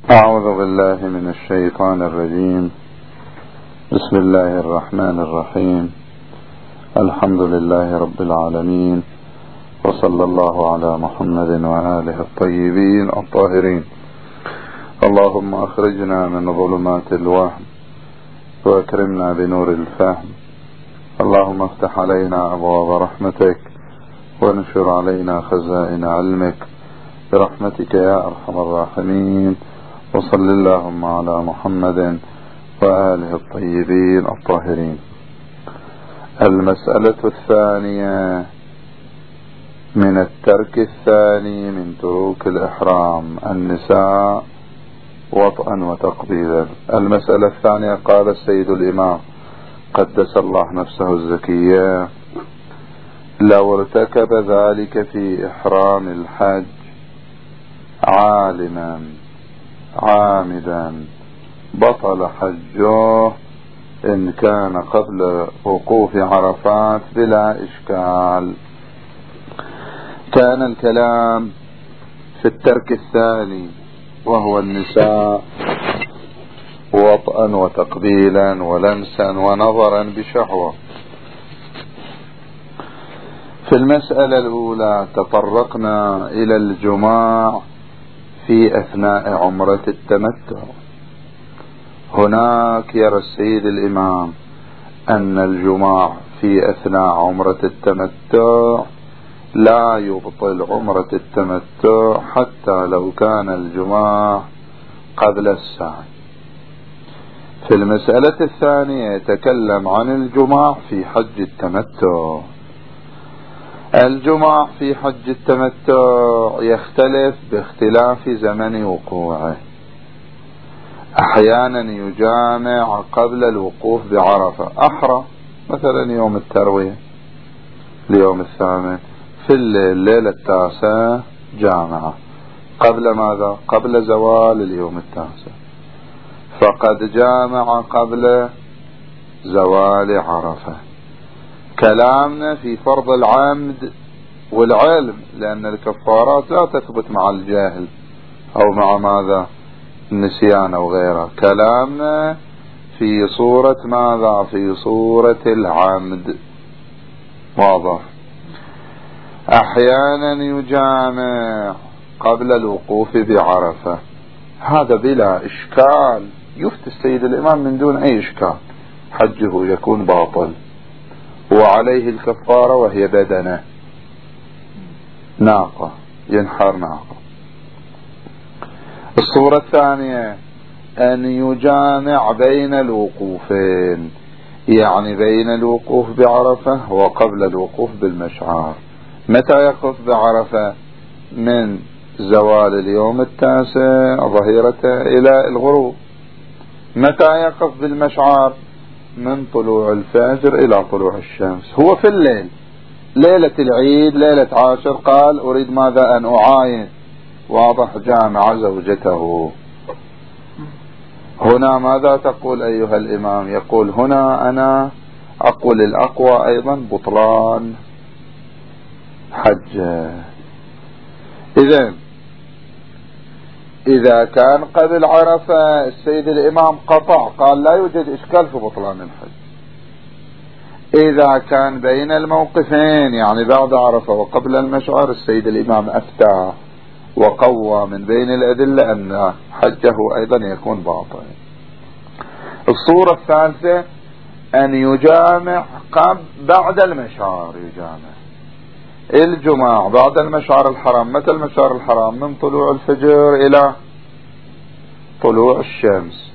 أعوذ بالله من الشيطان الرجيم. بسم الله الرحمن الرحيم. الحمد لله رب العالمين، وصلى الله على محمد وآله الطيبين الطاهرين. اللهم أخرجنا من ظلمات الوهم وأكرمنا بنور الفهم. اللهم افتح علينا أبواب رحمتك وانشر علينا خزائن علمك برحمتك يا أرحم الراحمين. وصل اللهم على محمد وآله الطيبين الطاهرين. المسألة الثانية من الترك الثاني من تروك الإحرام النساء وطئا وتقبيلا. المسألة الثانية قال السيد الإمام قدس الله نفسه الزكية: لو ارتكب ذلك في إحرام الحج عالما عامدا بطل حجه إن كان قبل وقوف عرفات بلا إشكال. كان الكلام في الترك الثاني وهو النساء وطئا وتقبيلا ولمسا ونظرا بشهوة. في المسألة الأولى تطرقنا إلى الجماع في أثناء عمرة التمتع. هناك يرى السيد الإمام أن الجماع في أثناء عمرة التمتع لا يبطل عمرة التمتع حتى لو كان الجماع قبل السعي. في المسألة الثانية يتكلم عن الجماع في حج التمتع. الجماع في حج التمتع يختلف باختلاف زمن وقوعه. أحيانا يجامع قبل الوقوف بعرفة أحرى، مثلا يوم التروية اليوم الثامن، في الليلة التاسع جامعة قبل ماذا؟ قبل زوال اليوم التاسع، فقد جامع قبل زوال عرفة. كلامنا في فرض العمد والعلم، لأن الكفارات لا تثبت مع الجاهل أو مع ماذا؟ النسيان أو غيره. كلامنا في صورة ماذا؟ في صورة العمد. واضح. أحيانا يجامع قبل الوقوف بعرفة، هذا بلا إشكال، يفتي السيد الإمام من دون أي إشكال، حجه يكون باطل وعليه الكفارة، وهي بدنه ناقة، ينحر ناقة. الصورة الثانية أن يجامع بين الوقوفين، يعني بين الوقوف بعرفة وقبل الوقوف بالمشعر. متى يقف بعرفة؟ من زوال اليوم التاسع ظهيرته إلى الغروب. متى يقف بالمشعر؟ من طلوع الفجر إلى طلوع الشمس. هو في الليل، ليلة العيد، ليلة عاشر، قال أريد ماذا؟ أن أعاين. واضح. جامع زوجته. هنا ماذا تقول أيها الإمام؟ يقول هنا أنا أقول الأقوى أيضا بطلان حجه. إذا كان قبل عرفة السيد الإمام قطع، قال لا يوجد إشكال في بطلان الحج. إذا كان بين الموقفين، يعني بعد عرفة وقبل المشعر، السيد الإمام أفتى وقوى من بين الأدلة أن حجه أيضا يكون باطل. الصورة الثالثة أن يجامع بعد المشعر. يجامع الجماع بعد المشعر الحرام. متى المشعر الحرام؟ من طلوع الفجر إلى طلوع الشمس.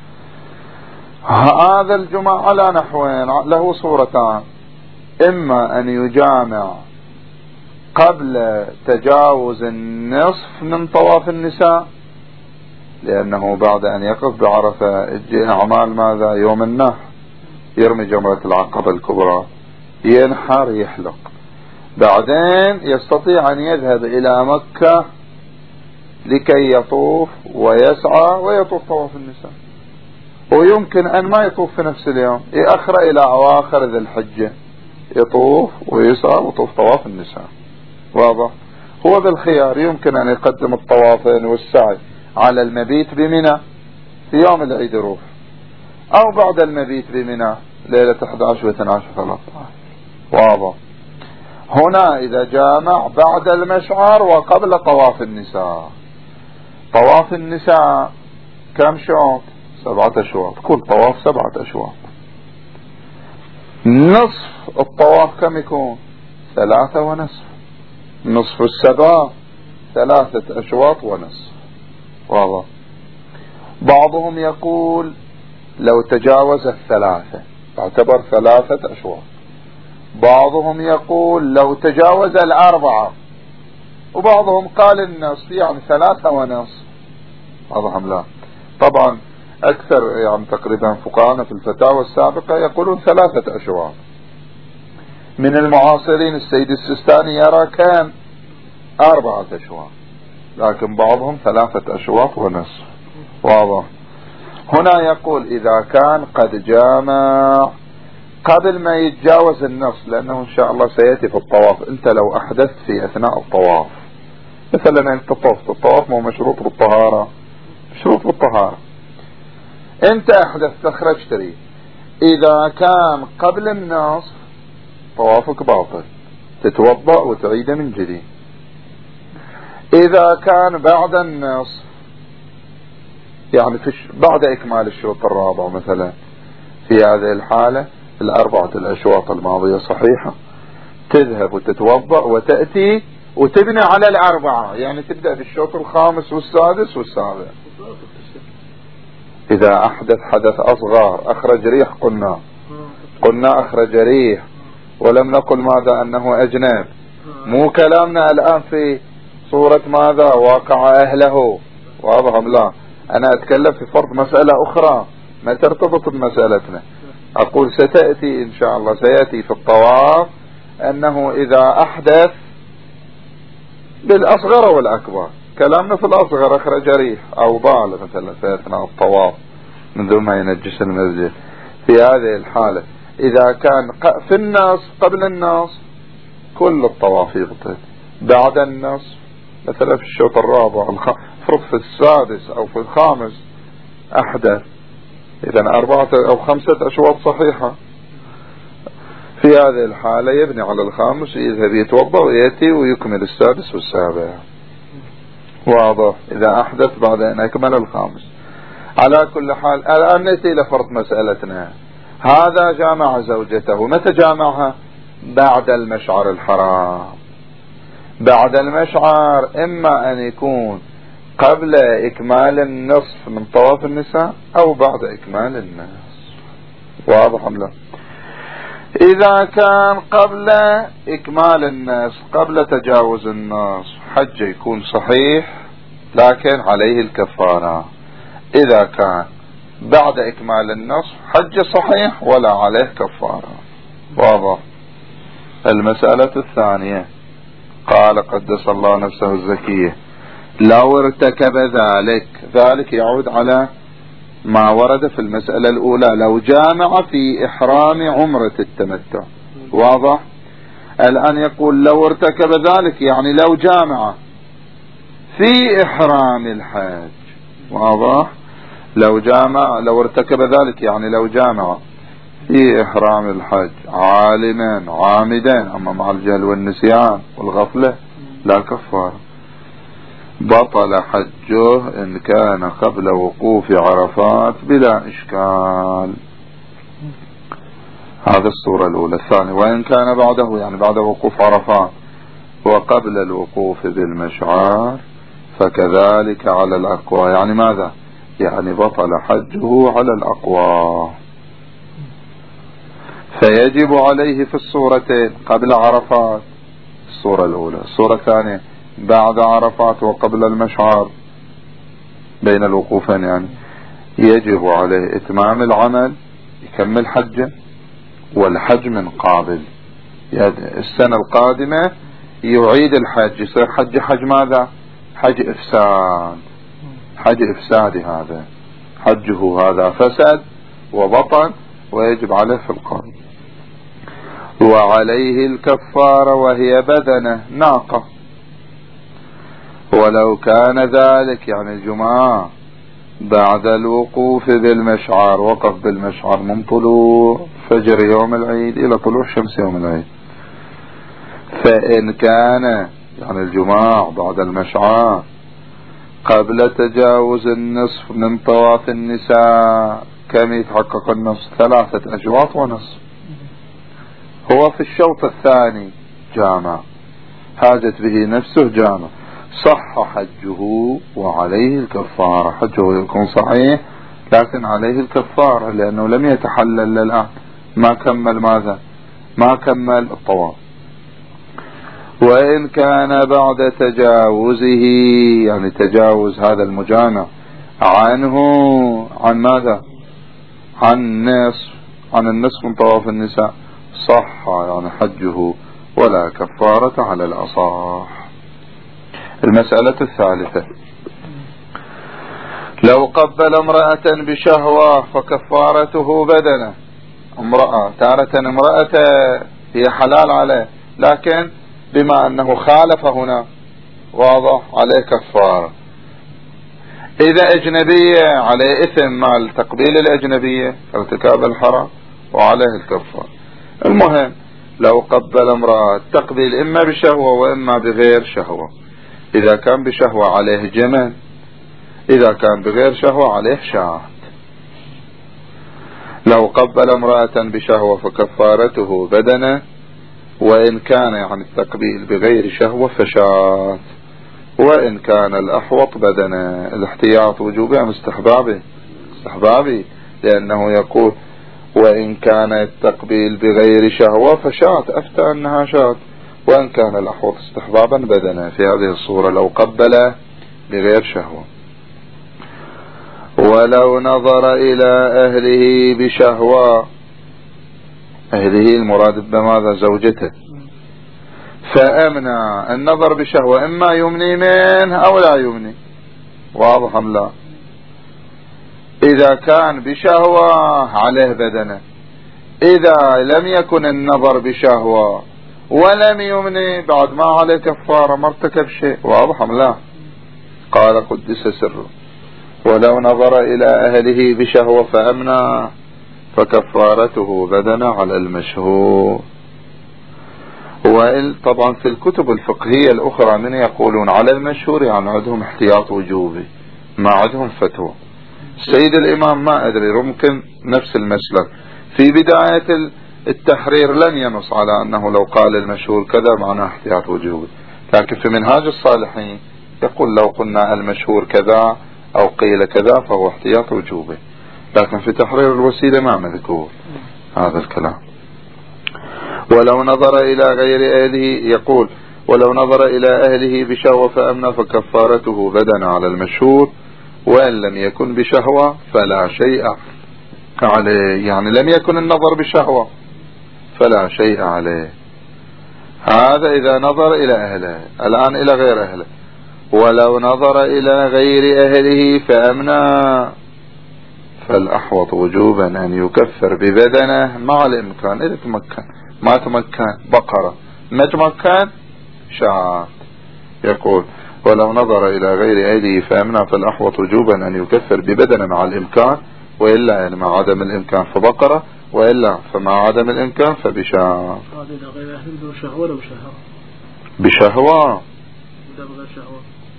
هذا الجماع على نحوين، له صورتان: إما أن يجامع قبل تجاوز النصف من طواف النساء، لأنه بعد أن يقف بعرفة يجي أعمال ماذا؟ يوم النحر، يرمي جمرة العقبة الكبرى، ينحر، يحلق، بعدين يستطيع أن يذهب إلى مكة لكي يطوف ويسعى ويطوف طواف النساء. ويمكن أن ما يطوف في نفس اليوم، يأخر إلى أواخر ذي الحجة، يطوف ويسعى ويطوف طواف النساء. واضح. هو بالخيار، يمكن أن يقدم الطوافين والسعي على المبيت بمنى في يوم العيد يروح، أو بعد المبيت بمنى ليلة 11 و 12 و 13. واضح. هنا إذا جامع بعد المشعر وقبل طواف النساء. طواف النساء كم شوط؟ 7 أشواط، كل طواف 7 أشواط. نصف الطواف كم يكون؟ 3 ونصف. نصف 7 3 أشواط ونصف. واضح. بعضهم يقول لو تجاوز 3 تعتبر 3 أشواط. بعضهم يقول لو تجاوز 4، وبعضهم قال النصف، يعني 3 ونصف. واضح أم لا؟ طبعا أكثر يعني تقريبا فقهاءنا في الفتاوى السابقة يقولون 3 أشواط. من المعاصرين السيد السيستاني يرى كان 4 أشواط، لكن بعضهم 3 أشواط ونصف. واضح. هنا يقول إذا كان قد جامع قبل ما يتجاوز النصف، لأنه إن شاء الله سيأتي في الطواف. أنت لو أحدثت في أثناء الطواف، مثلا أنت طفت، الطواف مو مشروط بالطهارة، مشروط بالطهارة، أنت أحدثت أخرجت ريح، إذا كان قبل النصف طوافك باطل، تتوضأ وتعيد من جديد. إذا كان بعد النصف، يعني بعد إكمال الشوط الرابع مثلا، في هذه الحالة 4 الأشواط الماضية صحيحة، تذهب وتتوضأ وتأتي وتبني على 4، يعني تبدأ بالشوط الخامس والسادس والسابع. إذا أحدث حدث أصغر أخرج ريح، قلنا أخرج ريح، ولم نقل ماذا أنه أجنب. مو كلامنا الآن في صورة ماذا واقع أهله. واضح أم لا؟ أنا أتكلم في فرض مسألة أخرى ما ترتبط بمسألتنا. أقول ستأتي إن شاء الله، سيأتي في الطواف أنه إذا أحدث بالأصغر والأكبر، كلامنا في الأصغر أخرج ريح أو بال مثلا في أثناء الطواف من دون ما ينجس المسجد، في هذه الحالة إذا كان في النصف قبل النصف كل الطواف يبطل. بعد النصف مثلا في الشوط الرابع فرض في السادس أو في الخامس أحدث، إذن 4 أو 5 أشواط صحيحة، في هذه الحالة يبني على الخامس، يذهب يتوضأ ويأتي ويكمل السادس والسابع. واضح. إذا أحدث بعد أن أكمل الخامس. على كل حال الآن نأتي إلى فرض مسألتنا. هذا جامع زوجته، متى جامعها؟ بعد المشعر الحرام. بعد المشعر إما أن يكون قبل إكمال النصف من طواف النساء أو بعد إكمال النصف. واضح أم لا؟ إذا كان قبل إكمال النصف، قبل تجاوز النصف، حج يكون صحيح لكن عليه الكفارة. إذا كان بعد إكمال النصف، حج صحيح ولا عليه كفارة. واضح. المسألة الثانية، قال قدس الله نفسه الزكية: لو ارتكب ذلك يعود على ما ورد في المسألة الأولى، لو جامع في إحرام عمرة التمتع. واضح. الآن يقول لو ارتكب ذلك، يعني لو جامع في إحرام الحج. واضح. لو ارتكب ذلك يعني لو جامع في إحرام الحج عالما عامدا، أما مع الجهل والنسيان والغفلة لا كفار. بطل حجه إن كان قبل وقوف عرفات بلا إشكال. هذا الصورة الأولى. الثانية: وإن كان بعده، يعني بعد وقوف عرفات وقبل الوقوف بالمشعر، فكذلك على الأقوى. يعني ماذا؟ يعني بطل حجه على الأقوى، فيجب عليه في الصورتين: قبل عرفات الصورة الأولى، الصورة الثانية بعد عرفات وقبل المشعر، بين الوقوفين، يعني يجب عليه إتمام العمل، يكمل حجه، والحج من قابل، يعني السنة القادمة يعيد الحج، يصير حج ماذا؟ حج إفساد، حج إفسادي، هذا حجه هذا فسد وبطن، ويجب عليه في القرن. وعليه الكفارة وهي بدنة ناقة، ولو كان ذلك يعني الجمعة بعد الوقوف بالمشعر، وقف بالمشعر من طلوع فجر يوم العيد إلى طلوع شمس يوم العيد. فإن كان يعني الجمعة بعد المشعر قبل تجاوز النصف من طواف النساء، كم يتحقق النصف؟ 3 أشواط ونصف. هو في الشوط الثاني جامع، حاجت به نفسه جامع، صح حجه وعليه الكفارة. حجه يكون صحيح لكن عليه الكفارة لأنه لم يتحلل للآن، ما كمل ماذا؟ ما كمل الطواف. وإن كان بعد تجاوزه يعني تجاوز هذا المجامع عنه عن ماذا؟ عن النصف من طواف النساء، صح يعني حجه ولا كفارة على الأصح. المسألة الثالثة: لو قبل امرأة بشهوة فكفارته بدنه. امرأة تارة امرأة هي حلال عليه، لكن بما أنه خالف هنا واضح عليه كفارة. إذا أجنبية عليه إثم مال تقبيل الأجنبية ارتكاب الحرام وعليه الكفارة. المهم لو قبل امرأة تقبيل إما بشهوة وإما بغير شهوة. إذا كان بشهوة عليه جمل، إذا كان بغير شهوة عليه شاة. لو قبل امرأة بشهوة فكفارته بدنه، وإن كان يعني التقبيل بغير شهوة فشاة، وإن كان الأحوط بدنه. الاحتياط وجوبي أم استحبابي؟ لأنه يقول وإن كان التقبيل بغير شهوة فشاة، أفتى أنها شاة، وإن كان الأحوط استحبابا بدنه. في هذه الصورة لو قبل بغير شهوة. ولو نظر إلى أهله بشهوة، أهله المراد بماذا؟ زوجته، فأمنع النظر بشهوة، إما يمني منه أو لا يمني، واضح أم لا؟ إذا كان بشهوة عليه بدنه، إذا لم يكن النظر بشهوة ولم يمني بعد ما عليه كفارة، ما ارتكب شيء، واضح أم لا؟ قال قدس سره: ولو نظر إلى أهله بشهوة فأمنع فكفارته بدنه على المشهور. طبعا في الكتب الفقهية الأخرى من يقولون على المشهور يعني عندهم احتياط وجوبي، ما عندهم فتوى. السيد الإمام ما أدري ممكن نفس المسلك، في بداية التحرير لن ينص على أنه لو قال المشهور كذا معناه احتياط وجوبي، لكن في منهاج الصالحين يقول لو قلنا المشهور كذا أو قيل كذا فهو احتياط وجوبي، لكن في تحرير الوسيلة ما مذكور هذا الكلام. ولو نظر إلى غير أهله، يقول ولو نظر إلى أهله بشهوة فأمنى فكفارته بدن على المشهور، وإن لم يكن بشهوة فلا شيء عليه، يعني لم يكن النظر بشهوة فلا شيء عليه. هذا إذا نظر إلى أهله. الآن إلى غير أهله: ولو نظر إلى غير أهله فأمنى فالأحوط وجوبا أن يكفر ببدنه مع الإمكان. إذا تمكن، ما تمكن بقرة، ما تمكن شاة. يقول ولو نظر إلى غير أهله فأمنى فالأحوط وجوبا أن يكفر ببدنه مع الإمكان، وإلا يعني مع عدم الإمكان فبقرة، وإلا فمع عدم الإمكان فبشاة. إلى غير أهله بشهوة ولا بشهوة؟ بشهوة. إذا بغير شهوة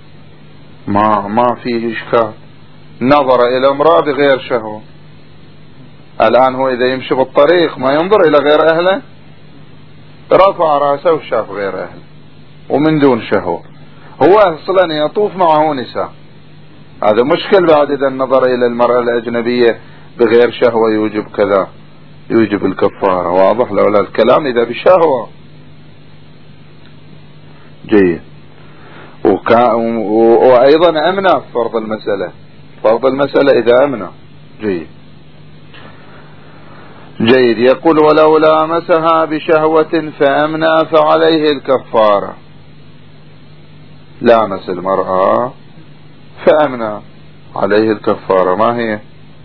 ما فيه إشكال. نظر إلى امرأة بغير شهوة، الآن هو إذا يمشي بالطريق ما ينظر إلى غير أهله، رفع رأسه وشاف غير أهله ومن دون شهوة، هو أصلا يطوف معه نساء، هذا مشكل. بعد إذا النظر إلى المرأة الأجنبية بغير شهوة يوجب كذا، يوجب الكفارة، واضح لولا الكلام إذا بشهوة. جيد. وأيضا أمنع فرض المسألة إذا أمنع. جيد. يقول ولو لامسها بشهوة فأمنى فعليه الكفارة. لامس المرأة فأمنى عليه الكفارة، ما هي؟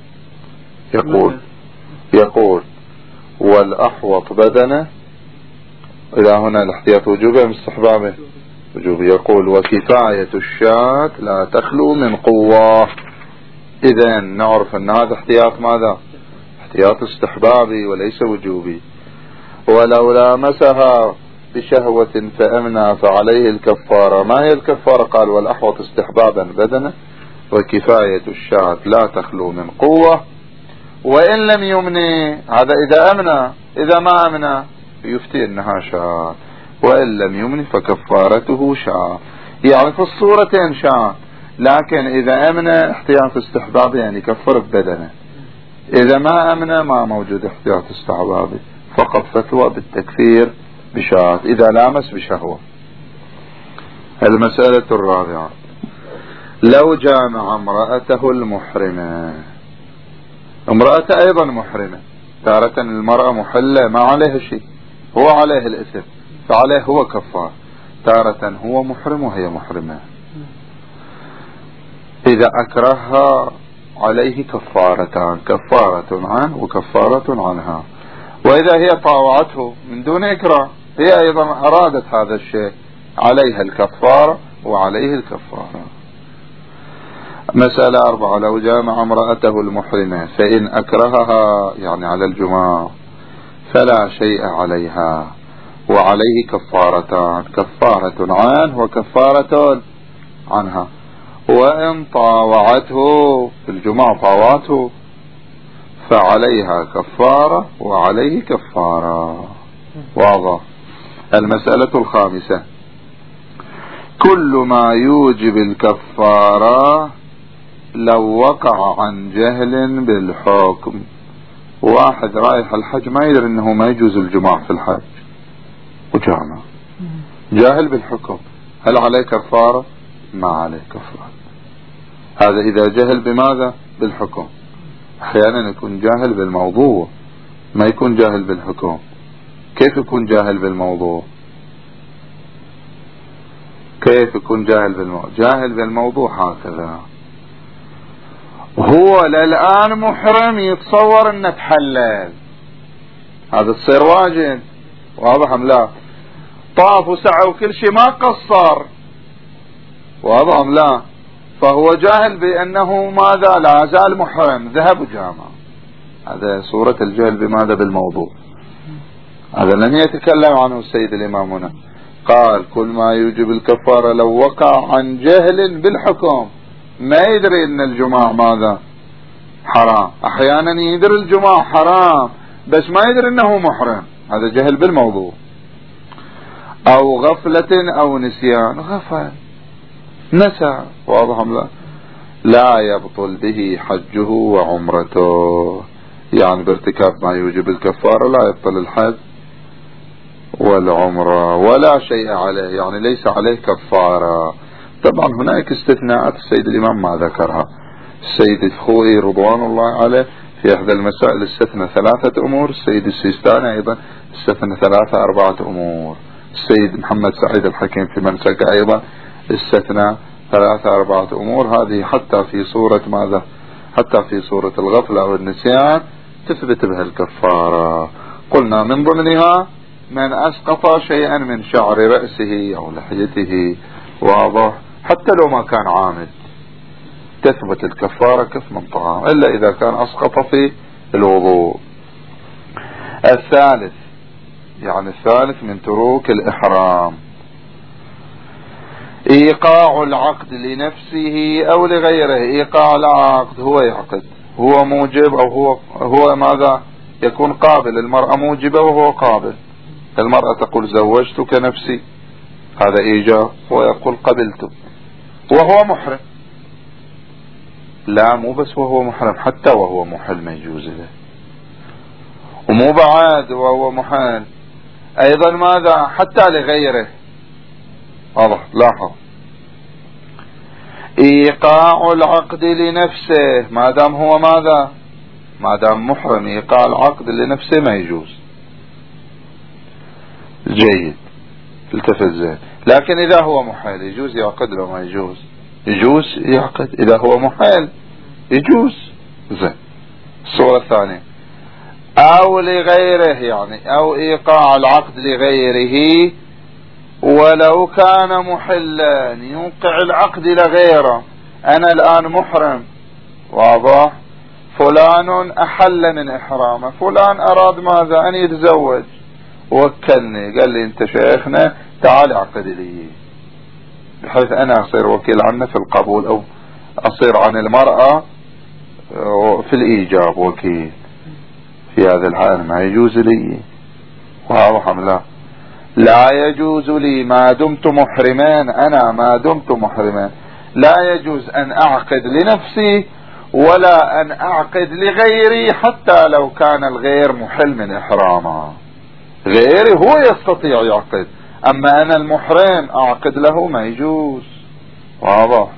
يقول والأحوط بدنه. إلى هنا الاحتياط وجوبه مستحبابه وجوبي. يقول وكفاية الشاة لا تخلو من قوة. إذن نعرف أن هذا احتياط ماذا؟ احتياط استحبابي وليس وجوبي. ولو لامسها بشهوة فأمنى فعليه الكفارة. ما هي الكفارة؟ قال والأحوط استحبابا بدنه. وكفاية الشاة لا تخلو من قوة. وإن لم يمني، هذا إذا أمنى، إذا ما أمنى يفتي أنها شاة. وإن لم يمني فكفارته شاة. يعني في الصورتين شاة، لكن إذا أمنى احتياط استحبابي يعني كفر ببدنه. إذا ما أمنى ما موجود احتياط استحبابي، فقط فتوى بالتكفير بشاة إذا لامس بشهوة. المسألة الرابعة لو جامع امرأته المحرمة. امرأته أيضا محرمة، تارة المرأة محلة ما عليها شيء، هو عليه الإثم فعليه هو كفار، تارة هو محرم وهي محرمة. إذا أكرهها عليه كفارتان، كفارة عنه وكفارة عنها. وإذا هي طاوعته من دون إكراه، هي أيضا أرادت هذا الشيء، عليها الكفارة وعليه الكفارة. مسألة 4 لو جامع امرأته المحرمة فإن أكرهها يعني على الجماع فلا شيء عليها وعليه كفارتان، كفارة عنه وكفارة عنها. وإن طاوعته في الجماع طاوعته فعليها كفارة وعليه كفارة. واضح. المسألة الخامسة كل ما يوجب الكفارة لو وقع عن جهل بالحكم. واحد رايح الحج ما يدري انه ما يجوز الجماع في الحج وجامع، جاهل بالحكم، هل عليه كفارة؟ ما عليه كفارة. هذا إذا جهل بماذا؟ بالحكم. أحيانا يكون جاهل بالموضوع، ما يكون جاهل بالحكم. كيف يكون جاهل بالموضوع؟ كيف يكون جاهل بالموضوع؟ جاهل بالموضوع هكذا، هو للآن محرم يتصور انه تحلل، هذا تصير واجب. واضح ام لا؟ طاف وسعى وكل شيء ما قصر، واضح ام لا؟ فهو جاهل بانه ماذا؟ لا زال محرم، ذهب وجامع. هذا صورة الجهل بماذا؟ بالموضوع. هذا لن يتكلم عنه السيد الإمام هنا، قال كل ما يوجب الكفارة لو وقع عن جهل بالحكم، ما يدري ان الجماع ماذا؟ حرام. احيانا يدري الجماع حرام بس ما يدري انه محرم، هذا جهل بالموضوع. او غفلة او نسيان، غفل نسى، واضح لا؟ لا يبطل به حجه وعمرته، يعني بارتكاب ما يوجب الكفارة لا يبطل الحج والعمرة ولا شيء عليه، يعني ليس عليه كفارة. طبعا هناك استثناءات السيد الإمام ما ذكرها. السيد الخوئي رضوان الله عليه في إحدى المسائل استثنى 3 أمور، السيد السيستاني أيضا استثنى 3-4 أمور، السيد محمد سعيد الحكيم في منسك أيضا استثنى 3-4 أمور. هذه حتى في صورة ماذا؟ حتى في صورة الغفلة أو النسيان تثبت بها الكفارة. قلنا من ضمنها من أسقط شيئا من شعر رأسه أو لحيته، واضح، حتى لو ما كان عامد تثبت الكفارة كف من طعام، إلا إذا كان أسقط في الوضوء. الثالث، يعني الثالث من تروك الإحرام، إيقاع العقد لنفسه أو لغيره. إيقاع العقد هو يعقد، هو موجب أو هو ماذا؟ يكون قابل، المرأة موجبة وهو قابل. المرأة تقول زوجتك نفسي، هذا إيجاب، هو يقول قبلت وهو محرم. لا مو بس وهو محرم، حتى وهو محل ما يجوز له، ومو بعد وهو محل أيضا ماذا؟ حتى لغيره. واضح؟ لاحظ، إيقاع العقد لنفسه ما دام هو ماذا؟ ما دام محرم إيقاع العقد لنفسه ما يجوز. جيد، التفت زين. لكن إذا هو محال يجوز يعقد لو ما يجوز؟ يجوز يعقد إذا هو محال، يجوز. زين. الصورة الثانية أو لغيره، يعني أو إيقاع العقد لغيره ولو كان محلا يوقع العقد لغيره. أنا الآن محرم، واضح، فلان أحل من إحرامه، فلان أراد ماذا؟ أن يتزوج، وكلني قال لي أنت شيخنا تعال اعقد لي، بحيث أنا أصير وكيل عنه في القبول، أو أصير عن المرأة في الإيجاب وكيل. في هذا الحال ما يجوز لي، واضح أم لا؟ لا يجوز لي ما دمت محرمان، أنا ما دمت محرمان لا يجوز أن أعقد لنفسي ولا أن أعقد لغيري، حتى لو كان الغير محل من إحرامه. غيري هو يستطيع يعقد، أما أنا المحرم أعقد له ما يجوز، واضح.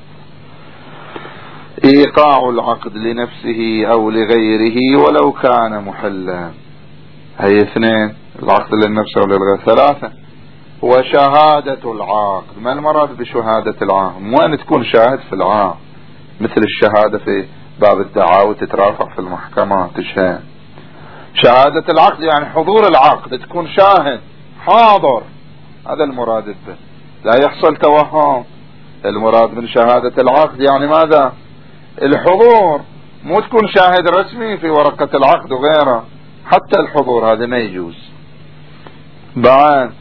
إيقاع العقد لنفسه أو لغيره ولو كان محلا، هي اثنين، العقد للنفس أو للغير. ثلاثة، وشهادة العاقد. ما المراد بشهادة العاقد؟ مو أن تكون شاهد في العاقد مثل الشهادة في باب الدعاوى تترافع في المحكمة تشهد. شهادة العقد يعني حضور العقد، تكون شاهد حاضر، هذا المراد به، لا يحصل توهم. المراد من شهادة العقد يعني ماذا؟ الحضور، مو تكون شاهد رسمي في ورقة العقد وغيره، حتى الحضور هذا ما يجوز. بعد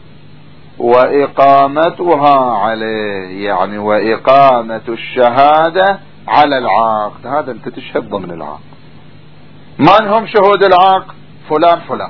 وإقامتها عليه، يعني وإقامة الشهادة على العقد، هذا أنت تشهد ضمن العقد. من هم شهود العقد؟ فلان فلان،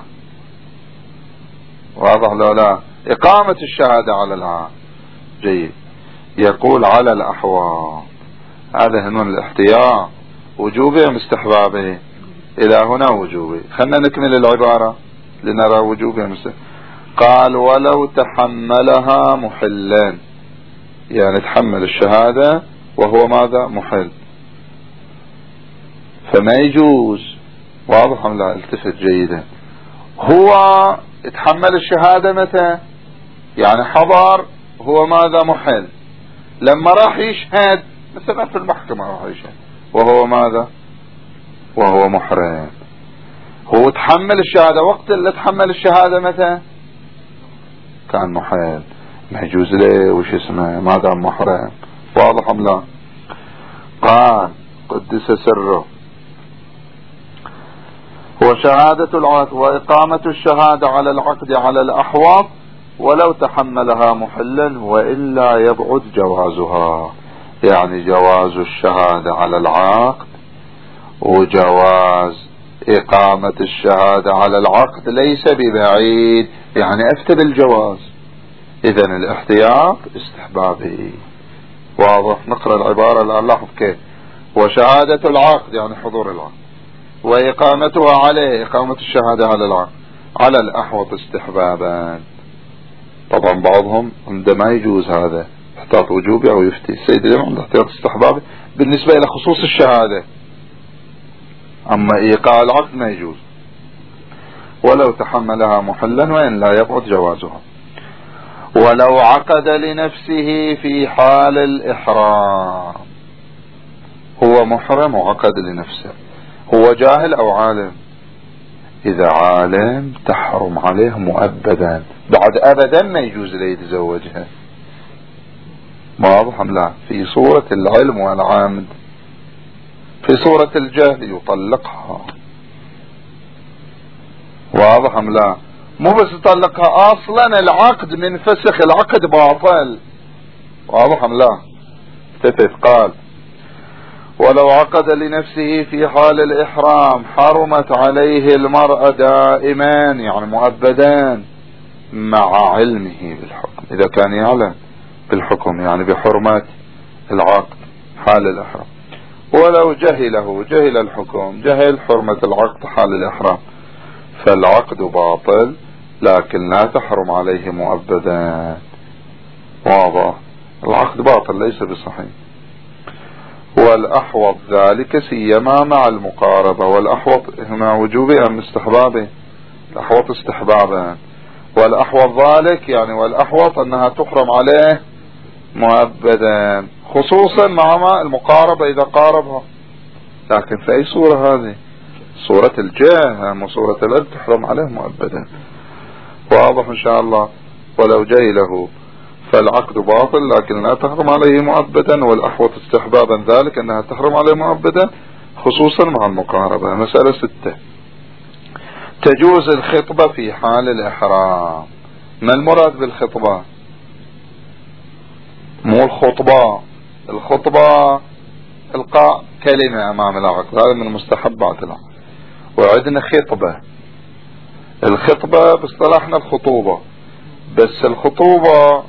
واضح لو لا؟ إقامة الشهادة على العقد. جيد. يقول على الأحوال، هذا هنا الاحتياط، وجوبه مستحبابه، إلى هنا وجوبه. خلنا نكمل العبارة لنرى وجوبه مستحبابه. قال ولو تحملها محلا، يعني تحمل الشهادة وهو ماذا؟ محل، فما يجوز، واضح أم لا؟ التفت جيدا. هو يتحمل الشهادة متى؟ يعني حضر هو ماذا؟ محل، لما راح يشهد مثلا في المحكمة راح يشهد وهو ماذا؟ وهو محرم. هو تحمل الشهادة وقت اللي تحمل الشهادة متى؟ كان محل، ما يجوز له وش اسمه ما دام محرم، واضح أم لا؟ قال قدس سره وشهادة العقد وإقامة الشهادة على العقد على الأحوط ولو تحملها محلا وإلا يبعد جوازها، يعني جواز الشهادة على العقد وجواز إقامة الشهادة على العقد ليس ببعيد، يعني أفتى بالجواز. إذن الاحتياط استحبابي، واضح. نقرأ العبارة الآن، لاحظ كيف. وشهادة العقد يعني حضور العقد، وإقامتها عليه إقامة الشهادة على العقد على الأحوط استحبابا. طبعا بعضهم عندما يجوز هذا احتياط وجوبي أو يفتي. السيد الإمام عنده احتياط استحبابي بالنسبة إلى خصوص الشهادة، أما إيقاع العقد ما يجوز. ولو تحملها محلا وإن لا يبعد جوازها. ولو عقد لنفسه في حال الإحرام، هو محرم وعقد لنفسه، هو جاهل أو عالم؟ إذا عالم تحرم عليه مؤبدا، بعد أبدا ما يجوز له يتزوجها، واضح أم لا؟ في صورة العلم والعمد. في صورة الجهل يطلقها، واضح أم لا؟ مو بس يطلقها، أصلا العقد من فسخ العقد باطل، واضح أم لا؟ قال ولو عقد لنفسه في حال الإحرام حرمت عليه المرأة دائما، يعني مؤبدا، مع علمه بالحكم، إذا كان يعلم بالحكم يعني بحرمة العقد حال الإحرام. ولو جهل الحكم، جهل حرمة العقد حال الإحرام، فالعقد باطل لكن لا تحرم عليه مؤبدا، واضح. العقد باطل ليس بصحيح. والأحوط ذلك سيما مع المقاربة. والأحوط هنا وجوبي أم استحبابي؟ الأحوط استحبابا. والأحوط ذلك يعني والأحوط أنها تحرم عليه مؤبدا، خصوصا مع المقاربة إذا قاربها. لكن في أي صورة هذه؟ صورة الجاه وصورة الأب تحرم عليه مؤبدا، واضح إن شاء الله. ولو جهله فالعقد باطل لكن لا تحرم عليه مؤبدا، والأحوط استحبابا ذلك أنها تحرم عليه مؤبدا خصوصا مع المقاربة. مسألة 6. تجوز الخطبة في حال الإحرام. ما المراد بالخطبة؟ مو الخطبة، الخطبة إلقاء كلمة أمام العقد، هذا من مستحبات العقد. وعندنا خطبة، الخطبة باصطلاحنا الخطوبة، بس الخطوبة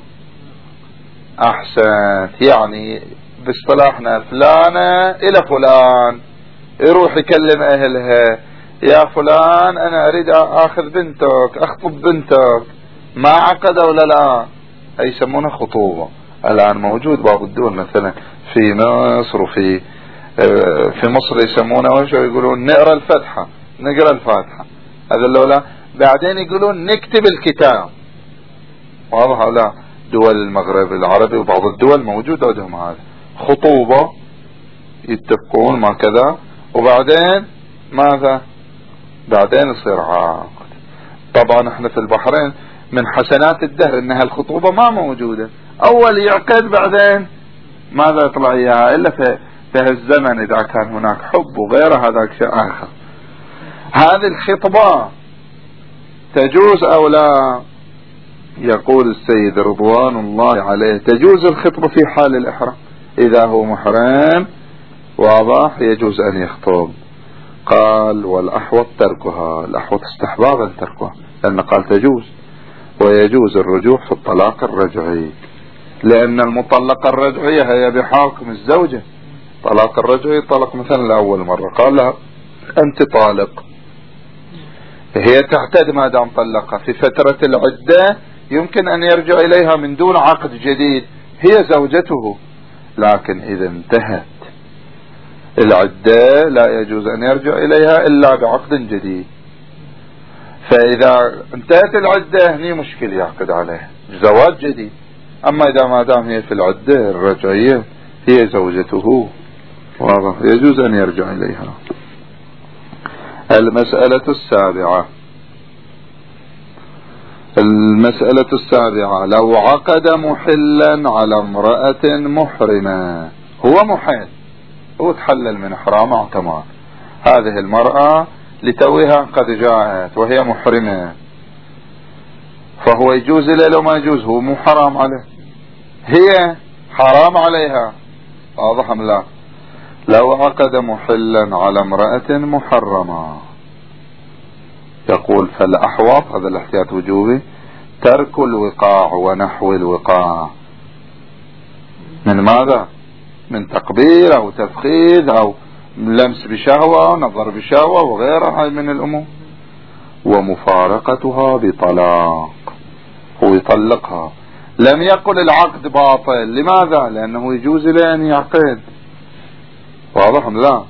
أحسن، يعني باصطلاحنا فلانة إلى فلان يروح يكلم أهلها، يا فلان أنا أريد أخذ بنتك، أخطب بنتك، ما عقد ولا لا، يسمونها خطوبة. الآن موجود بعض الدول مثلا في مصر وفي مصر يسمونه وش يقولون نقرأ الفاتحة، نقرأ الفاتحة، هذا اللولا بعدين يقولون نكتب الكتاب. واضح ولا؟ دول المغرب العربي وبعض الدول موجود عندهم هذا خطوبة، يتفقون ما كذا وبعدين ماذا؟ بعدين يصير عقد. طبعا احنا في البحرين من حسنات الدهر انها الخطوبة ما موجودة، اول يعقد بعدين ماذا يطلع اياها، الا في الزمن اذا كان هناك حب وغيره هذاك شيء اخر. هذه الخطبة تجوز او لا؟ يقول السيد رضوان الله عليه تجوز الخطبة في حال الإحرام إذا هو محرم، واضح، يجوز أن يخطب. قال والأحوط تركها، الأحوط استحبابا تركها، لأن قال تجوز، ويجوز الرجوع في الطلاق الرجعي، لأن المطلقة الرجعية هي بحاكم الزوجة. طلاق الرجعي طلق مثلا لأول مرة قال لها أنت طالق، هي تعتد ما دام طلقها في فترة العدة، يمكن أن يرجع إليها من دون عقد جديد، هي زوجته. لكن إذا انتهت العدة لا يجوز أن يرجع إليها إلا بعقد جديد. فإذا انتهت العدة هني مشكل يعقد عليها زواج جديد. أما إذا ما دام هي في العدة الرجعية هي زوجته، واضح، يجوز أن يرجع إليها. المسألة 7. المسألة 7 لو عقد محلا على امرأة محرمة، هو محل، هو تحلل من إحرامه اعتماد، هذه المرأة لتوها قد جاءت وهي محرمة، فهو يجوز له لو ما يجوز، هو مو حرام عليه، هي حرام عليها، واضح أم لا؟ لو عقد محلا على امرأة محرمة، يقول فالأحوط، هذا الاحتياط وجوبي، ترك الوقاع ونحو الوقاع، من ماذا؟ من تقبيل أو تفخيذ أو لمس بشهوة أو نظر بشهوة وغيرها من الأمور، ومفارقتها بطلاق، هو يطلقها. لم يقل العقد باطل، لماذا؟ لأنه يجوز له أن يعقد، واضح ام لا؟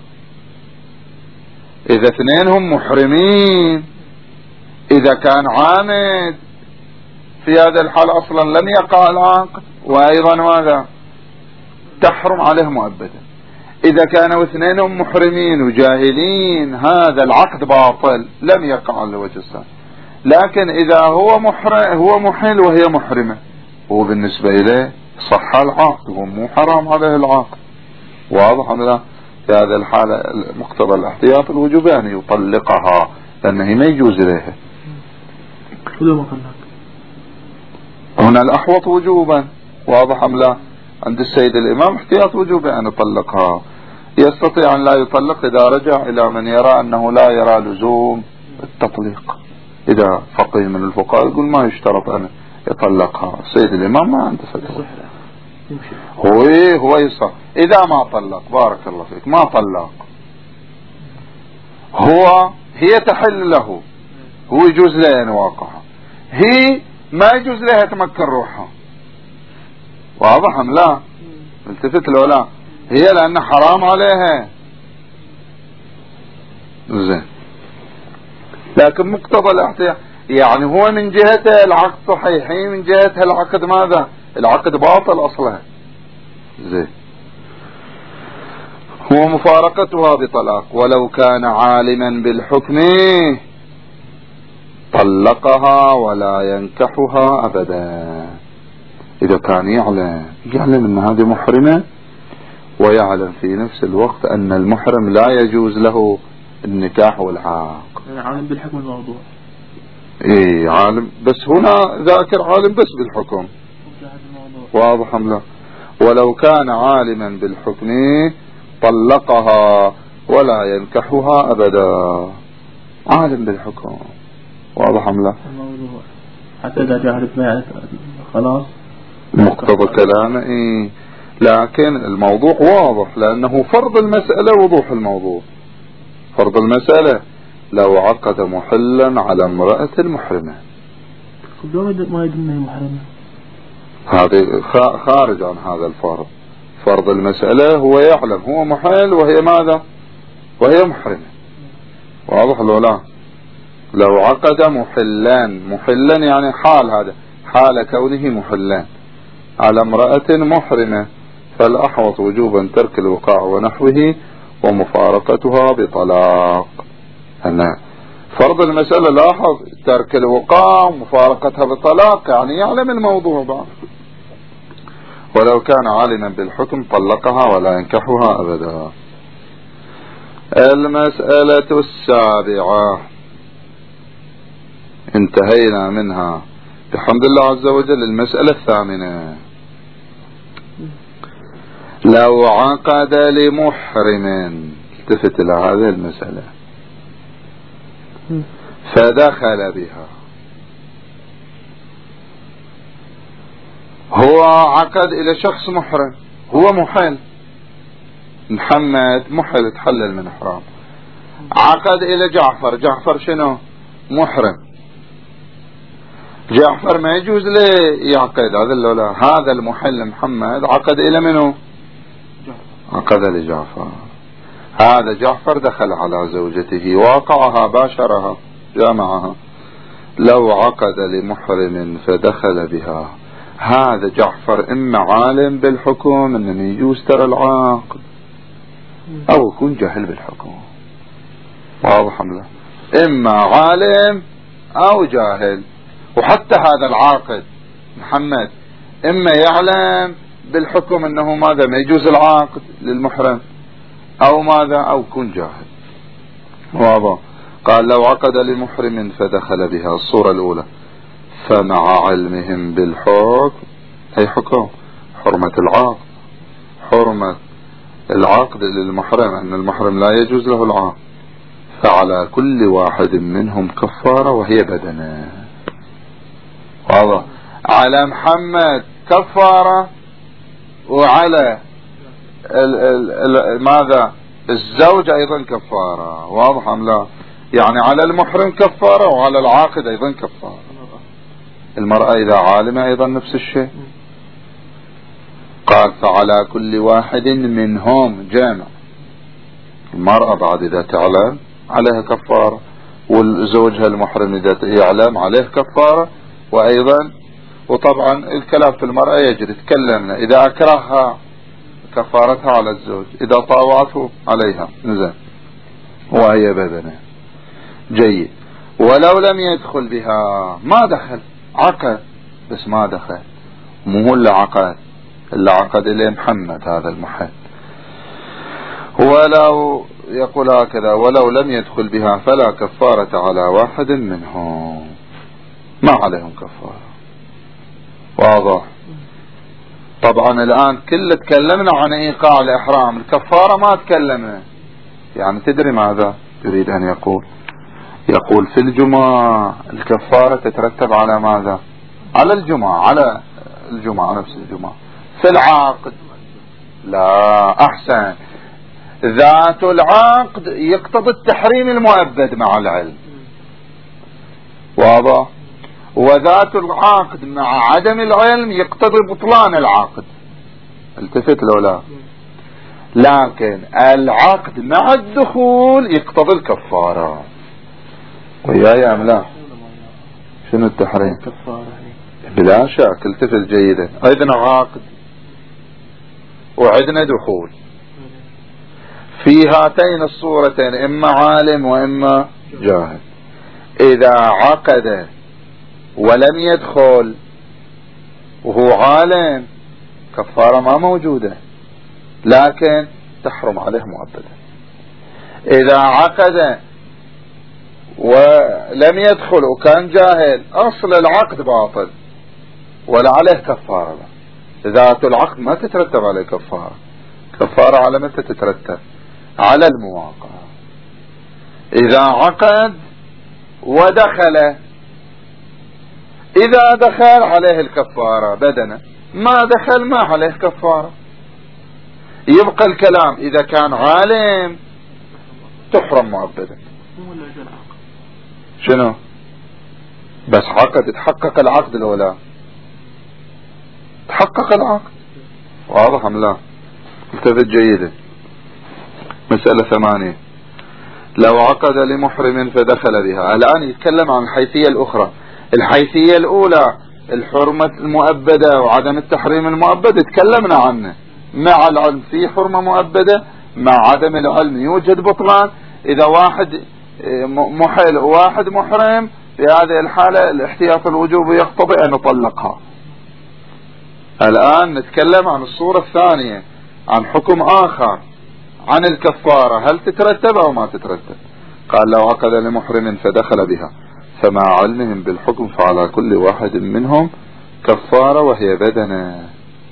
اذا اثنينهم محرمين، اذا كان عامد في هذا الحال اصلا لم يقع العقد، وايضا ماذا؟ تحرم عليه مؤبدا. اذا كانوا اثنينهم محرمين وجاهلين هذا العقد باطل، لم يقع على الوجه الثاني. لكن اذا هو محل وهي محرمة، هو بالنسبة اليه صح العقد، هو مو حرام عليه العقد، واضح ام لا؟ في هذا الحالة مقتضى الاحتياط الوجوب أن يطلقها، لأنه ما يجوز إليها. هنا الأحوط وجوبا، واضح أم لا؟ عند السيد الإمام احتياط وجوب أن يطلقها، يستطيع أن لا يطلق إذا رجع إلى من يرى أنه لا يرى لزوم التطليق. إذا فقيه من الفقهاء يقول ما يشترط أن يطلقها، السيد الإمام ما عنده فتوى، هو يصح. إذا ما طلق، بارك الله فيك، ما طلق، هي تحل له، هو يجوز له أن يواقعها، هي ما يجوز لها تمكن روحها، واضح أم لا؟ التفت له لا، هي لأن حرام عليها، زين. لكن مقتضى الاحتياط، يعني هو من جهته العقد صحيح، هي من جهتها العقد ماذا؟ العقد باطل أصلا، زين. هو مفارقتها بطلاق، ولو كان عالما بالحكم طلقها ولا ينكحها أبدا. إذا كان يعلم أن هذه محرمة، ويعلم في نفس الوقت أن المحرم لا يجوز له النكاح والعاق. عالم بالحكم الموضوع. إيه عالم، بس هنا ذاكر عالم بس بالحكم. واضح أم لا؟ ولو كان عالما بالحكم طلقها ولا ينكحها أبدا. عالم بالحكم. واضح أم لا؟ الموضوع حتى إذا جاهل ما يعرف خلاص مقتضى كلامه. إيه، لكن الموضوع واضح، لأنه فرض المسألة وضوح الموضوع. فرض المسألة لو عقد محلا على امرأة محرمة، ما يدري محرمة، هذا خارج عن هذا الفرض. فرض المسألة هو يعلم هو محل وهي ماذا؟ وهي محرمة. واضح لو لا؟ لو عقد محلا يعني حال، هذا حال كونه محلا على امرأة محرمة، فالأحوط وجوبا ترك الوقاع ونحوه ومفارقتها بطلاق. هنا فرض المسألة لاحظ ترك الوقاع ومفارقتها بطلاق، يعني يعلم الموضوع بعد. ولو كان عالما بالحكم طلقها ولا ينكحها أبدا. المسألة السابعة انتهينا منها بحمد الله عز وجل. المسألة الثامنة: لو عقد لمحرم، التفت إلى هذه المسألة، فدخل بها. هو عقد إلى شخص محرم، هو محل، محمد محل تحلل من إحرام. عقد إلى جعفر، جعفر شنو؟ محرم. جعفر ما يجوز له يعقد، هذا المحل محمد عقد إلى منه؟ عقد لجعفر. هذا جعفر دخل على زوجته، واقعها، باشرها، جامعها. لو عقد لمحرم فدخل بها، هذا جعفر إما عالم بالحكم أنه يجوز ترى العقد، أو يكون جاهل بالحكم. واضح أم لا؟ إما عالم أو جاهل. وحتى هذا العاقد محمد إما يعلم بالحكم أنه ماذا ما يجوز العقد للمحرم، أو ماذا، أو يكون جاهل. واضح. قال لو عقد لمحرم فدخل بها، الصورة الأولى، فمع علمهم بالحكم، أي حكم حرمة العقد، حرمة العقد للمحرم، أن المحرم لا يجوز له العقد، فعلى كل واحد منهم كفارة وهي بدنه. واضح. على محمد كفارة، وعلى ماذا الزوج أيضا كفارة. واضح أم لا؟ يعني على المحرم كفارة، وعلى العاقد أيضا كفارة. المرأة إذا عالمة أيضا نفس الشيء. قال فعلى كل واحد منهم، جامع. المرأة بعد إذا تعلم عليها كفارة، والزوجها المحرم إذا يعلم عليه كفارة. وأيضا وطبعا الكلام في المرأة يجري، تكلمنا إذا أكرهها كفارتها على الزوج، إذا طاوعته عليها نزل وهي بدنه. جيد. ولو لم يدخل بها، ما دخل، عقد بس ما دخل، مو هو اللي عقد، اللي عقد إليه محمد هذا المحل. ولو يقول هكذا: ولو لم يدخل بها فلا كفارة على واحد منهم، ما عليهم كفارة. واضح. طبعا الآن كل تكلمنا عن إيقاع الإحرام، الكفارة ما تكلمنا. يعني تدري ماذا يريد أن يقول؟ يقول في الجمعة الكفارة تترتب على ماذا؟ على الجمعة، على الجمعة نفس الجمعة. في العقد لا، أحسن، ذات العقد يقتضي التحريم المؤبد مع العلم. واضح. وذات العقد مع عدم العلم يقتضي بطلان العقد. التفت لو لا؟ لكن العقد مع الدخول يقتضي الكفارة. وياي أم لا؟ شنو التحريم؟ بلا شك. التفت جيدا. عندنا عقد وعندنا دخول، في هاتين الصورتين إما عالم وإما جاهل. إذا عقد ولم يدخل وهو عالم كفارة ما موجودة، لكن تحرم عليه مؤبدا. إذا عقد ولم يدخل وكان جاهل أصل العقد باطل ولا عليه كفارة. ذات العقد ما تترتب عليه كفارة. كفارة على متى تترتب؟ على المواقعة. إذا عقد ودخل، إذا دخل عليه الكفارة بدنه، ما دخل ما عليه كفارة. يبقى الكلام إذا كان عالم تحرم مؤبدا. شنو؟ بس عقد، تحقق العقد الأولى، تحقق العقد. واضح أم لا؟ التفت جيدا. مسألة 8. لو عقد لمحرم فدخل بها. الآن يتكلم عن الحيثية الأخرى. الحيثية الأولى الحرمة المؤبدة وعدم التحريم المؤبد تكلمنا عنه. مع العلم في حرمة مؤبدة، مع عدم العلم يوجد بطلان. إذا واحد محل وواحد محرم، في هذه الحالة الاحتياط الوجوب يقتضي أن نطلقها. الآن نتكلم عن الصورة الثانية، عن حكم آخر، عن الكفارة، هل تترتب أو ما تترتب؟ قال لو عقد لمحرم فدخل بها فمع علمهم بالحكم فعلى كل واحد منهم كفارة وهي بدنه،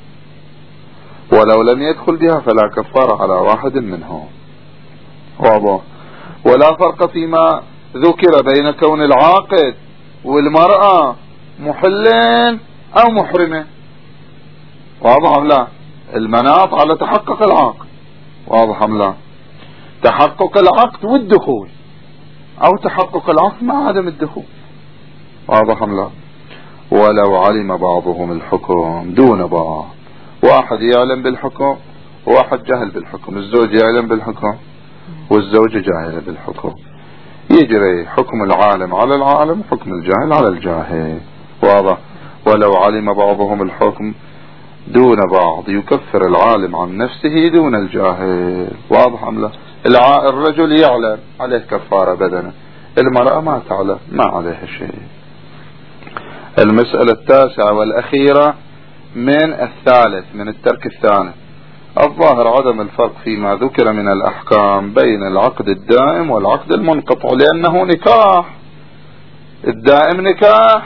ولو لم يدخل بها فلا كفارة على واحد منهم. واضح. ولا فرق فيما ذكر بين كون العاقد والمرأة محلين أو محرمة. واضح أم لا؟ المناط على تحقق العقد. واضح أم لا؟ تحقق العقد والدخول، أو تحقق العقد مع عدم الدخول. واضح أم لا؟ ولو علم بعضهم الحكم دون بعض، واحد يعلم بالحكم وواحد جاهل بالحكم. الزوج يعلم بالحكم والزوجة جاهلة بالحكم، يجري حكم العالم على العالم وحكم الجاهل على الجاهل. واضح. ولو علم بعضهم الحكم دون بعض يكفر العالم عن نفسه دون الجاهل. واضح أم لا؟ الرجل يعلم عليه كفارة بدنه، المرأة ما تعلم ما عليها شيء. المسألة 9 والأخيرة من الثالث، من الترك الثاني. الظاهر عدم الفرق فيما ذكر من الأحكام بين العقد الدائم والعقد المنقطع، لأنه نكاح. الدائم نكاح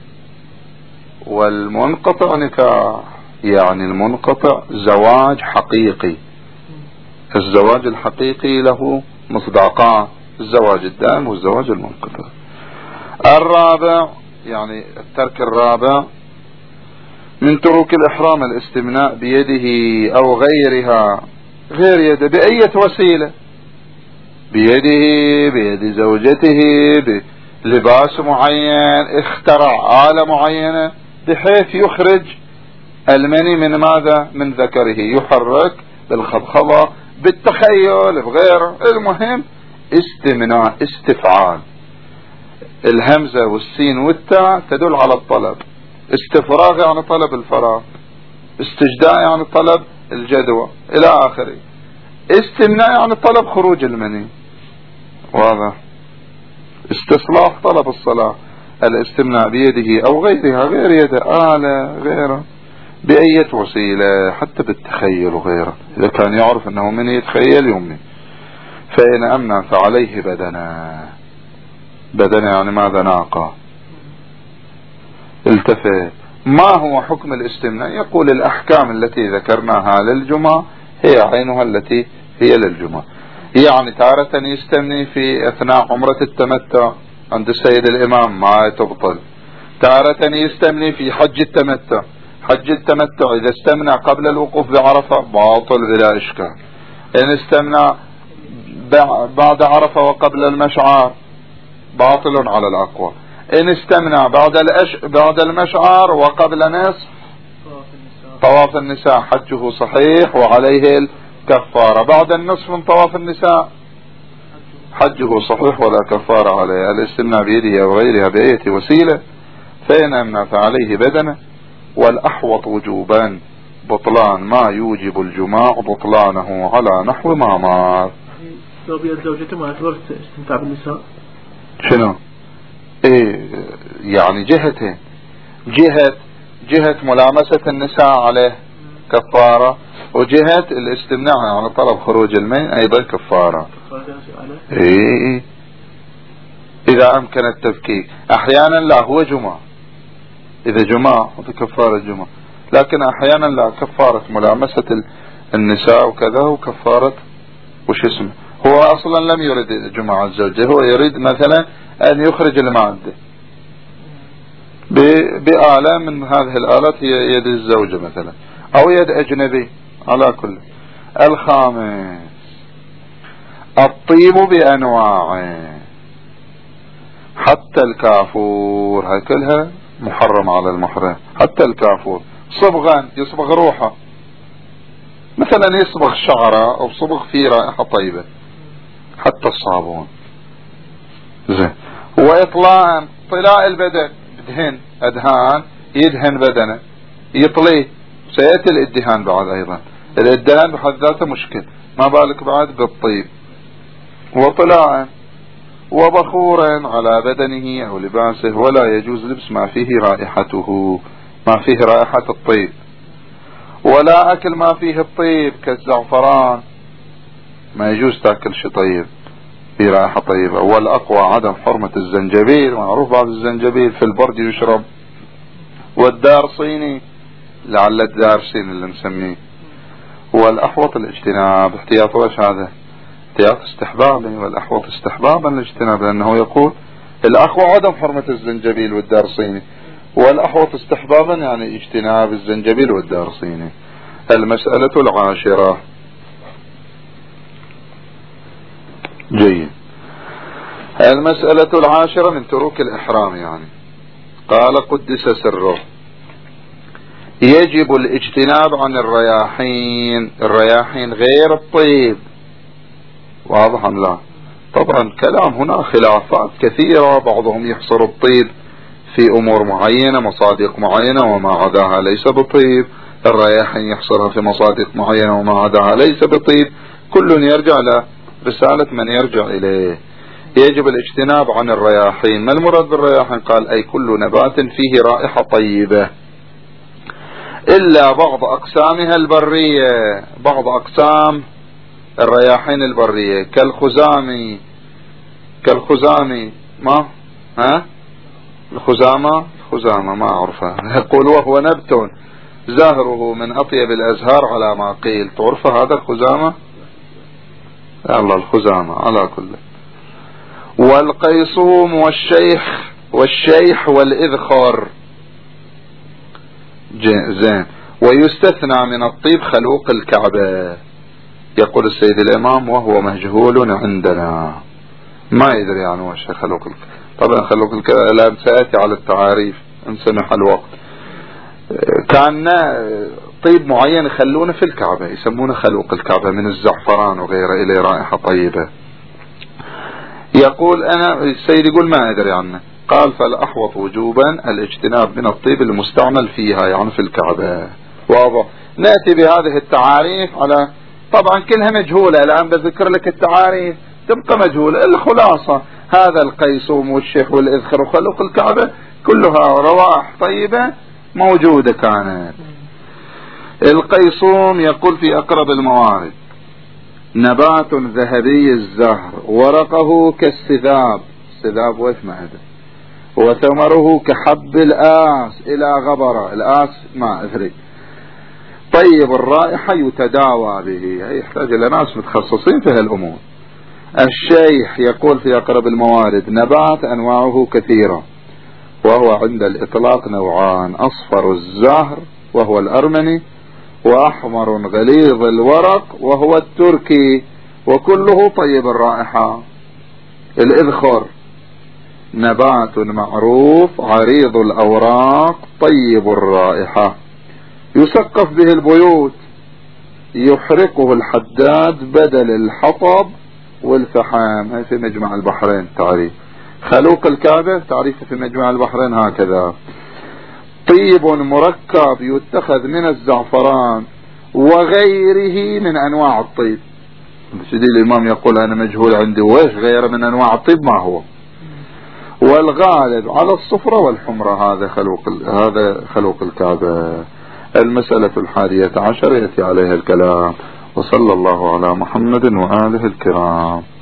والمنقطع نكاح. يعني المنقطع زواج حقيقي، الزواج الحقيقي له مصداقان، الزواج الدائم والزواج المنقطع. الرابع، يعني الترك الرابع من ترك الإحرام الاستمناء بيده أو غيرها، غير يده بأية وسيلة، بيده، بيد زوجته، بلباس معين، اخترع آلة معينة بحيث يخرج المني من ماذا؟ من ذكره، يحرك بالخضخضة، بالتخيل، بغيره. المهم استمناء، استفعال. الهمزة والسين والتاء تدل على الطلب. استفراغ يعني طلب الفراغ، استجداء يعني طلب الجدوى إلى آخره. استمناء يعني طلب خروج المني. واضح. استصلاح طلب الصلاة. الاستمناء بيده أو غيرها، غير يده، آلة، غيره، بأية وسيلة، حتى بالتخيل وغيره. إذا كان يعرف أنه من يتخيل يمني. فإن أمنع فعليه بدنه. بدنه يعني ماذا؟ ناقة. التفت. ما هو حكم الاستمناء؟ يقول الأحكام التي ذكرناها للجمعة هي عينها التي هي للجمعة. يعني تارة يستمني في أثناء عمرة التمتع عند السيد الإمام ما تبطل. تارة يستمني في حج التمتع. حج التمتع إذا استمنى قبل الوقوف بعرفة باطل بلا إشكال. إن استمنى بعد عرفة وقبل المشعر باطل على الأقوى. إن استمنى بعد المشعر وقبل نصف طواف النساء حجه صحيح وعليه الكفارة. بعد النصف من طواف النساء حجه صحيح ولا كفارة عليه. الاستمناء بيده أو غيرها بأية وسيلة. فإن أمنع فعليه بدنه. والأحوط وجوبا بطلان ما يوجب الجماع بطلانه على نحو ما مر. لو بيد زوجته ما اعتبرت استمتاع بالنساء. شنو؟ إيه يعني جهتين، جهة ملامسة النساء عليه كفارة، وجهة الاستمناع على طلب خروج الماء أيضا كفارة. إيه إذا أمكن التفكيك. أحيانا لا، هو جماع، إذا جماع كفارة جماع، لكن أحيانا لا، كفارة ملامسة النساء وكذا، وكفارة وش اسمه، هو أصلا لم يريد جماع الزوجة، هو يريد مثلا أن يخرج المادة بآلة من هذه الآلات، هي يد الزوجة مثلا أو يد أجنبي على كل. الخامس الطيب بأنواعه، حتى الكافور، هاي كلها محرم على المحرم، حتى الكافور. صبغا يصبغ روحه، مثلا يصبغ شعره أو صبغ فيه رائحة طيبة، حتى الصابون زين. وإطلاء، طلاء البدن، بدهن أدهان، يدهن بدنه يطليه، سيأتي الادهان بعد أيضا، الادهان بحد ذاته مشكل، ما بالك بعد بالطيب. وطلاء وبخورا على بدنه أو لباسه، ولا يجوز لبس ما فيه رائحته، ما فيه رائحة الطيب. ولا أكل ما فيه الطيب كالزعفران، ما يجوز تأكل شيء طيب في رائحة طيبة. والأقوى عدم حرمة الزنجبيل، معروف بعض الزنجبيل في البرد يشرب. والدار صيني، لعل الدار صيني اللي نسميه. والأحوط الاجتناب، احتياط وش هذا؟ احتياط استحبابا، والأحوط استحبابا الاجتناب، لأنه يقول الأقوى عدم حرمة الزنجبيل والدار صيني، والأحوط استحبابا يعني اجتناب الزنجبيل والدار صيني. المسألة العاشرة. جيد. المسألة العاشرة من تروك الإحرام يعني. قال قدس سره: يجب الاجتناب عن الرياحين، الرياحين غير الطيب، واضح أم لا؟ طبعا كلام هنا خلافات كثيرة، بعضهم يحصر الطيب في أمور معينة، مصادق معينة، وما عداها ليس بطيب. الرياحين يحصرها في مصادق معينة وما عداها ليس بطيب. كل يرجع لرسالة من يرجع إليه. يجب الاجتناب عن الرياحين. ما المراد بالرياحين؟ قال أي كل نبات فيه رائحة طيبة، إلا بعض أقسامها البرية، بعض أقسام الرياحين البرية كالخزامي ما الخزامة ما أعرفها. يقول وهو نبت زهره من أطيب الأزهار على ما قيل. تعرف هذا الخزامة؟ الله الخزامة على كل. والقيصوم والشيح والإذخر زين. ويستثنى من الطيب خلوق الكعبة، يقول السيد الإمام وهو مجهول عندنا، ما يدري يعني وش خلوق الكعبة. طبعا خلوق الكعبة لا سأتي على التعاريف إن سمح الوقت. كان طيب معين يخلونه في الكعبة يسمونه خلوق الكعبة من الزعفران وغيره، إليه رائحة طيبة. يقول أنا السيد يقول ما أدري عنه. قال فالأحوط وجوبا الاجتناب من الطيب المستعمل فيها يعني في الكعبة. واضح. نأتي بهذه التعاريف على طبعا كلها مجهولة، الآن بذكر لك التعاريف تبقى مجهولة. الخلاصة هذا القيصوم والشيح والإذخر وخلوق الكعبة كلها روائح طيبة موجودة كانت. القيصوم يقول في أقرب الموارد: نبات ذهبي الزهر، ورقه كالسذاب، السذاب وش ما هذا، وثمره كحب الآس إلى غبرة، الآس ما أدري، طيب الرائحة يتداوى به. يحتاج إلى ناس متخصصين في هالأمور. الشيح يقول في أقرب الموارد: نبات أنواعه كثيرة، وهو عند الإطلاق نوعان: أصفر الزهر وهو الأرمني، وأحمر غليظ الورق وهو التركي، وكله طيب الرائحة. الإذخر نبات معروف عريض الأوراق طيب الرائحة، يسقف به البيوت، يحرقه الحداد بدل الحطب والفحام. هذا في مجمع البحرين تعريف. خلوق الكعبة تعريفه في مجمع البحرين هكذا: طيب مركب يتخذ من الزعفران وغيره من أنواع الطيب. سيدي الإمام يقول أنا مجهول عندي وإيش غير من أنواع الطيب ما هو. والغالب على الصفرة والحمرة، هذا خلوق الكعبة. المسألة 11 يأتي عليها الكلام. وصلى الله على محمد وآله الكرام.